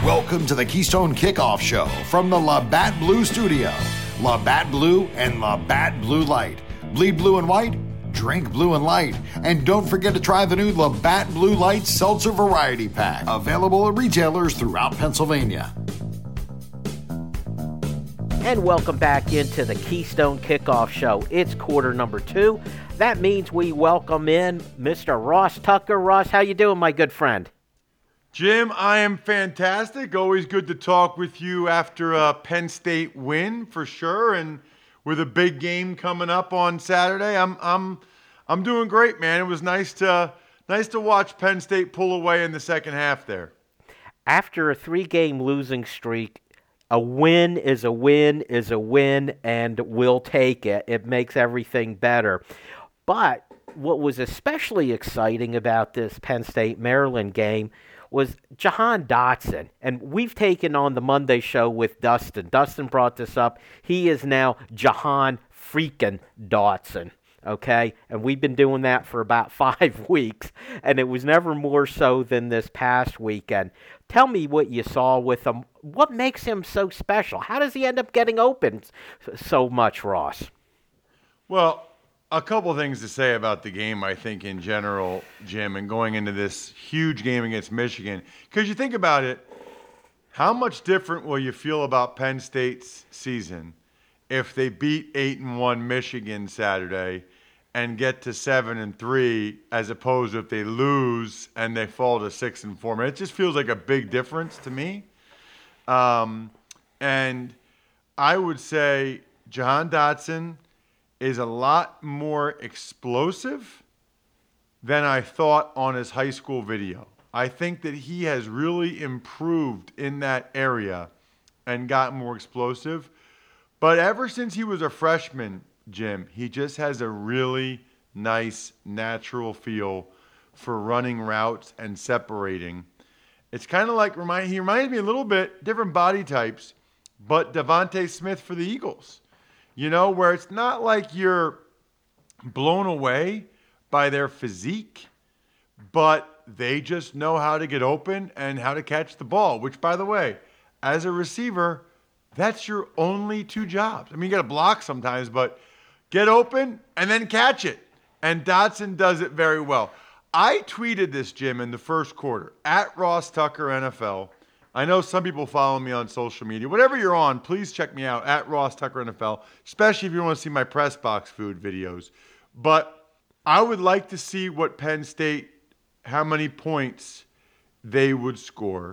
Welcome to the Keystone Kickoff Show from the Labatt Blue Studio. Labatt Blue and Labatt Blue Light. Bleed blue and white, drink blue and light. And don't forget to try the new Labatt Blue Light Seltzer Variety Pack. Available at retailers throughout Pennsylvania. And welcome back into the Keystone Kickoff Show. It's quarter number 2. That means we welcome in Mr. Ross Tucker. Ross, how you doing, my good friend? Jim, I am fantastic. Always good to talk with you after a Penn State win for sure, and with a big game coming up on Saturday. I'm doing great, man. It was nice to watch Penn State pull away in the second half there. After a 3-game losing streak, a win is a win is a win, and we'll take it. It makes everything better. But what was especially exciting about this Penn State-Maryland game was Jahan Dotson. And we've taken on the Monday show with Dustin. Dustin brought this up. He is now Jahan freaking Dotson. Okay? And we've been doing that for about 5 weeks. And it was never more so than this past weekend. Tell me what you saw with him. What makes him so special? How does he end up getting open so much, Ross? Well, a couple things to say about the game, I think, in general, Jim, and going into this huge game against Michigan. Because you think about it, how much different will you feel about Penn State's season if they beat 8-1 Michigan Saturday and get to 7-3, as opposed to if they lose and they fall to 6-4? Man, it just feels like a big difference to me. And I would say Jahan Dotson is a lot more explosive than I thought on his high school video. I think that he has really improved in that area and gotten more explosive. But ever since he was a freshman, Jim, he just has a really nice, natural feel for running routes and separating. It's kind of like, he reminds me a little bit, different body types, but Devontae Smith for the Eagles. You know, where it's not like you're blown away by their physique, but they just know how to get open and how to catch the ball, which, by the way, as a receiver, that's your only 2 jobs. I mean, you got to block sometimes, but get open and then catch it. And Dotson does it very well. I tweeted this, Jim, in the first quarter, at Ross Tucker NFL. I know some people follow me on social media. Whatever you're on, please check me out at Ross Tucker NFL, especially if you want to see my press box food videos. But I would like to see what Penn State, how many points they would score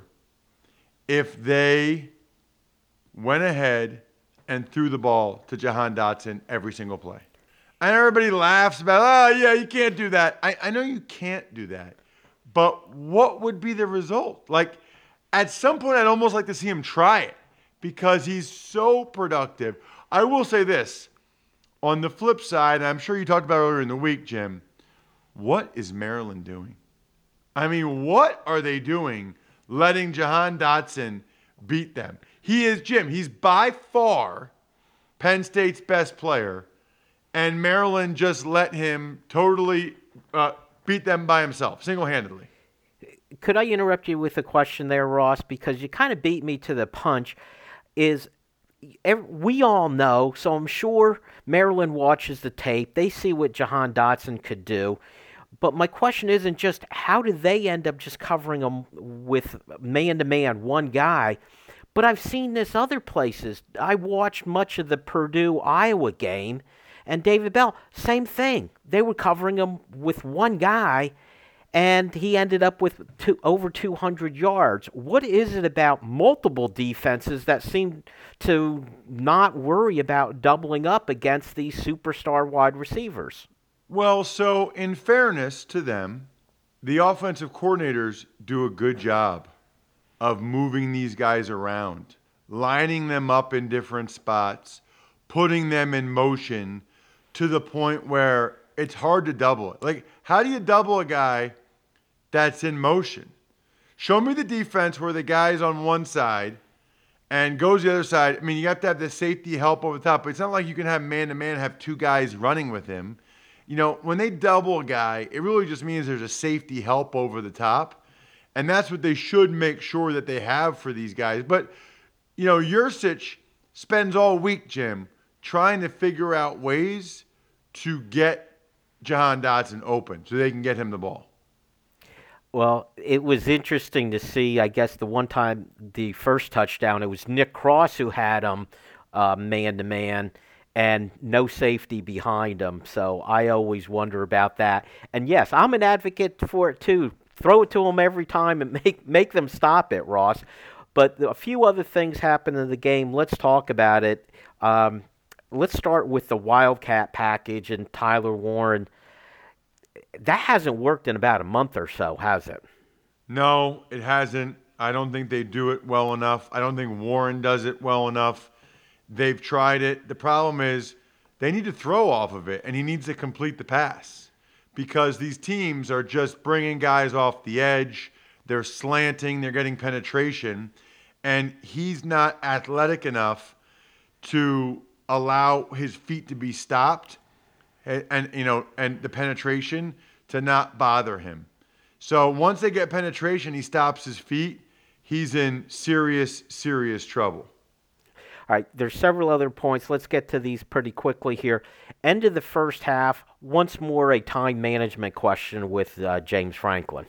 if they went ahead and threw the ball to Jahan Dotson every single play. And everybody laughs about, oh, yeah, you can't do that. I know you can't do that. But what would be the result? Like, at some point, I'd almost like to see him try it because he's so productive. I will say this. On the flip side, and I'm sure you talked about earlier in the week, Jim, what is Maryland doing? I mean, what are they doing letting Jahan Dotson beat them? He is, Jim, he's by far Penn State's best player, and Maryland just let him totally beat them by himself, single-handedly. Could I interrupt you with a question there, Ross? Because you kind of beat me to the punch. We all know, so I'm sure Maryland watches the tape. They see what Jahan Dotson could do. But my question isn't just how did they end up just covering him with man-to-man, one guy. But I've seen this other places. I watched much of the Purdue-Iowa game, and David Bell, same thing. They were covering him with one guy, and he ended up with over 200 yards. What is it about multiple defenses that seem to not worry about doubling up against these superstar wide receivers? Well, so in fairness to them, the offensive coordinators do a good job of moving these guys around, lining them up in different spots, putting them in motion to the point where it's hard to double it. Like, how do you double a guy that's in motion? Show me the defense where the guy's on one side and goes the other side. I mean, you have to have the safety help over the top, but it's not like you can have man-to-man, have 2 guys running with him. You know, when they double a guy, it really just means there's a safety help over the top. And that's what they should make sure that they have for these guys. But, Yurcich spends all week, Jim, trying to figure out ways to get Jahan Dotson open so they can get him the ball. Well, it was interesting to see, I guess, the one time, the first touchdown, it was Nick Cross who had him man-to-man and no safety behind him. So I always wonder about that. And, yes, I'm an advocate for it, too. Throw it to them every time and make them stop it, Ross. But a few other things happened in the game. Let's talk about it. Let's start with the Wildcat package and Tyler Warren. That hasn't worked in about a month or so, has it? No, it hasn't. I don't think they do it well enough. I don't think Warren does it well enough. They've tried it. The problem is they need to throw off of it, and he needs to complete the pass because these teams are just bringing guys off the edge. They're slanting. They're getting penetration, and he's not athletic enough to allow his feet to be stopped and the penetration to not bother him. So once they get penetration, he stops his feet. He's in serious, serious trouble. All right, there's several other points. Let's get to these pretty quickly here. End of the first half, once more a time management question with James Franklin.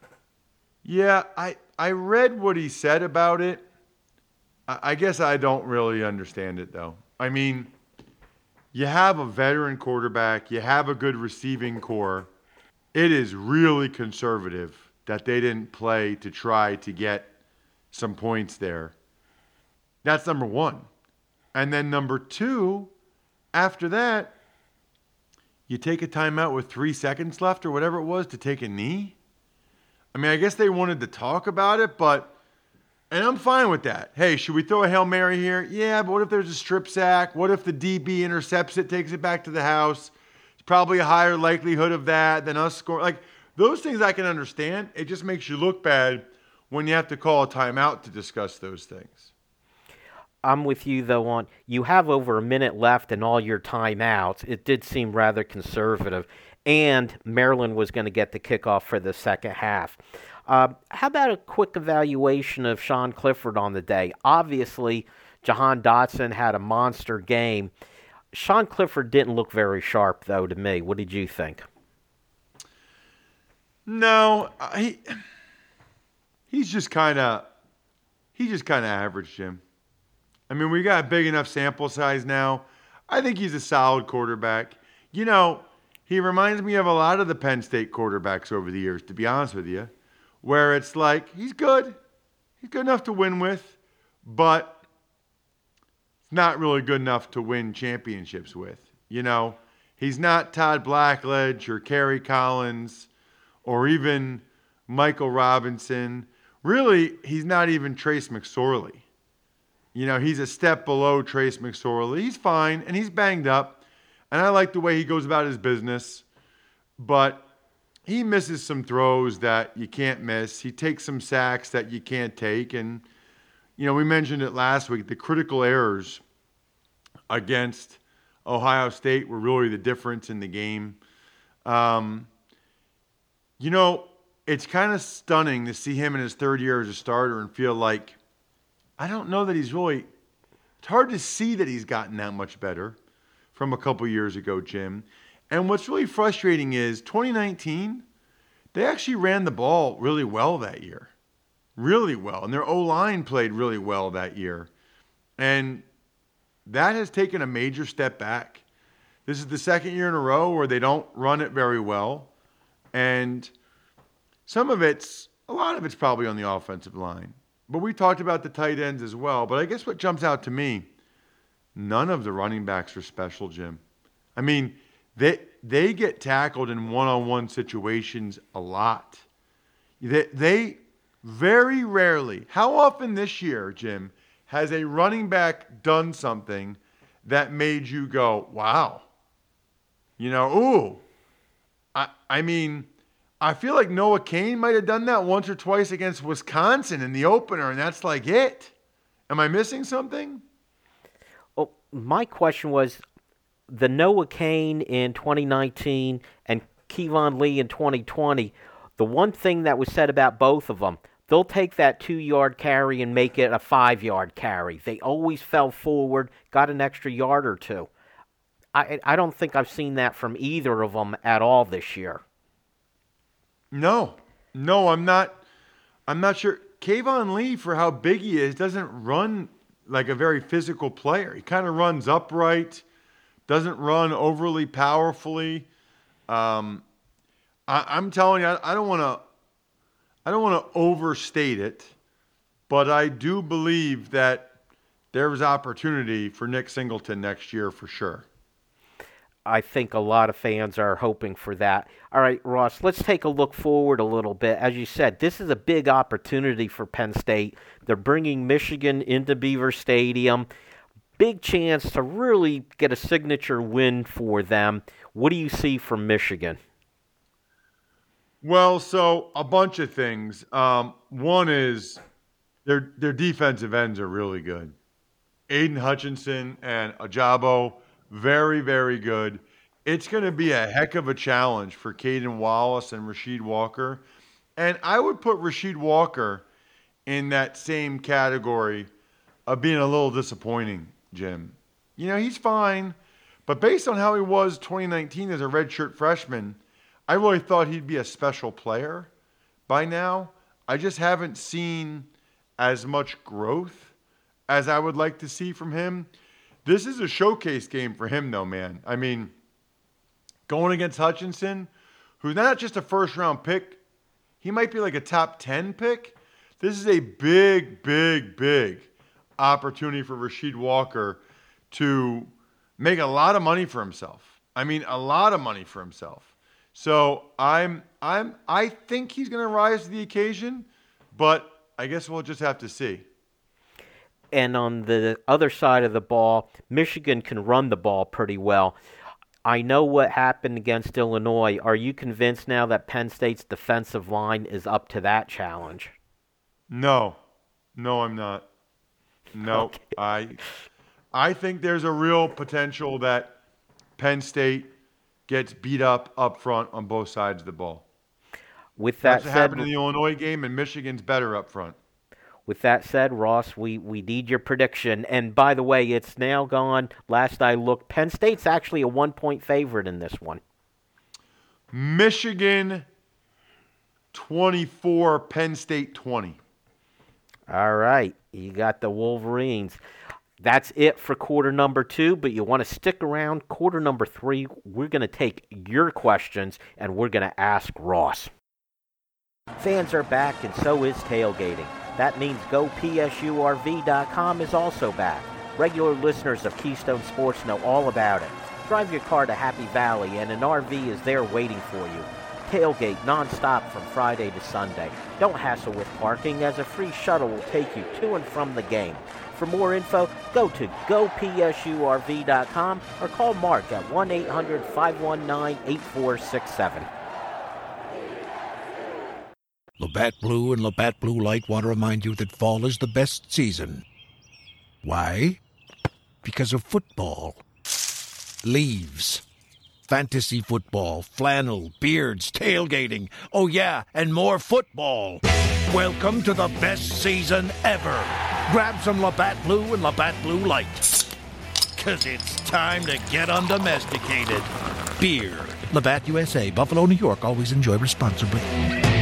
Yeah, I read what he said about it. I guess I don't really understand it, though. I mean, you have a veteran quarterback. You have a good receiving core. It is really conservative that they didn't play to try to get some points there. That's number one. And then number two, after that, you take a timeout with 3 seconds left or whatever it was to take a knee. I mean, I guess they wanted to talk about it, and I'm fine with that. Hey, should we throw a Hail Mary here? Yeah, but what if there's a strip sack? What if the DB intercepts it, takes it back to the house? It's probably a higher likelihood of that than us scoring. Like, those things I can understand. It just makes you look bad when you have to call a timeout to discuss those things. I'm with you, though, on you have over a minute left in all your timeouts. It did seem rather conservative, and Maryland was going to get the kickoff for the second half. How about a quick evaluation of Sean Clifford on the day? Obviously, Jahan Dotson had a monster game. Sean Clifford didn't look very sharp, though, to me. What did you think? No, he's just kind of average, Jim. I mean, we got a big enough sample size now. I think he's a solid quarterback. He reminds me of a lot of the Penn State quarterbacks over the years, to be honest with you, where it's like, he's good. He's good enough to win with, but it's not really good enough to win championships with. He's not Todd Blackledge or Kerry Collins or even Michael Robinson. Really, he's not even Trace McSorley. He's a step below Trace McSorley. He's fine, and he's banged up, and I like the way he goes about his business, but he misses some throws that you can't miss. He takes some sacks that you can't take, and, we mentioned it last week, the critical errors against Ohio State were really the difference in the game. It's kind of stunning to see him in his third year as a starter and feel like, I don't know that he's really – it's hard to see that he's gotten that much better from a couple years ago, Jim. And what's really frustrating is 2019, they actually ran the ball really well that year. Really well. And their O-line played really well that year. And that has taken a major step back. This is the second year in a row where they don't run it very well. And a lot of it's probably on the offensive line. But we talked about the tight ends as well. But I guess what jumps out to me, none of the running backs are special, Jim. I mean, they get tackled in one-on-one situations a lot. They very rarely, how often this year, Jim, has a running back done something that made you go, wow. Ooh. I feel like Noah Cain might have done that once or twice against Wisconsin in the opener, and that's like it. Am I missing something? Well, my question was the Noah Cain in 2019 and Kevon Lee in 2020, The one thing that was said about both of them, they'll take that 2-yard carry and make it a 5-yard carry. They always fell forward, got an extra yard or two. I don't think I've seen that from either of them at all this year. No, I'm not sure. Kayvon Lee, for how big he is, doesn't run like a very physical player. He kind of runs upright, doesn't run overly powerfully. I'm telling you, I don't want to overstate it, but I do believe that there's opportunity for Nick Singleton next year for sure. I think a lot of fans are hoping for that. All right, Ross, let's take a look forward a little bit. As you said, this is a big opportunity for Penn State. They're bringing Michigan into Beaver Stadium. Big chance to really get a signature win for them. What do you see from Michigan? Well, so a bunch of things. One is their defensive ends are really good. Aiden Hutchinson and Ajabo, very, very good. It's going to be a heck of a challenge for Caden Wallace and Rasheed Walker. And I would put Rasheed Walker in that same category of being a little disappointing, Jim. You know, he's fine, but based on how he was 2019 as a redshirt freshman, I really thought he'd be a special player by now. I just haven't seen as much growth as I would like to see from him. This is a showcase game for him, though, man. I mean, going against Hutchinson, who's not just a first-round pick, he might be like a top 10 pick. This is a big, big, big opportunity for Rasheed Walker to make a lot of money for himself. I mean, a lot of money for himself. So I think he's going to rise to the occasion, but I guess we'll just have to see. And on the other side of the ball, Michigan can run the ball pretty well. I know what happened against Illinois. Are you convinced now that Penn State's defensive line is up to that challenge? No, I'm not. No, okay. I think there's a real potential that Penn State gets beat up front on both sides of the ball. With that That's what said, happened in the Illinois game, and Michigan's better up front. With that said, Ross, we need your prediction. And by the way, it's now gone. Last I looked, Penn State's actually a 1-point favorite in this one. Michigan 24, Penn State 20. All right, you got the Wolverines. That's it for quarter number 2, but you want to stick around. Quarter number 3, we're going to take your questions, and we're going to ask Ross. Fans are back, and so is tailgating. That means GoPSURV.com is also back. Regular listeners of Keystone Sports know all about it. Drive your car to Happy Valley, and an RV is there waiting for you. Tailgate nonstop from Friday to Sunday. Don't hassle with parking, as a free shuttle will take you to and from the game. For more info, go to GoPSURV.com or call Mark at 1-800-519-8467. Labatt Blue and Labatt Blue Light want to remind you that fall is the best season. Why? Because of football. Leaves. Fantasy football, flannel, beards, tailgating. Oh yeah, and more football. Welcome to the best season ever. Grab some Labatt Blue and Labatt Blue Light. 'Cause it's time to get undomesticated. Beer. Labatt USA, Buffalo, New York. Always enjoy responsibly.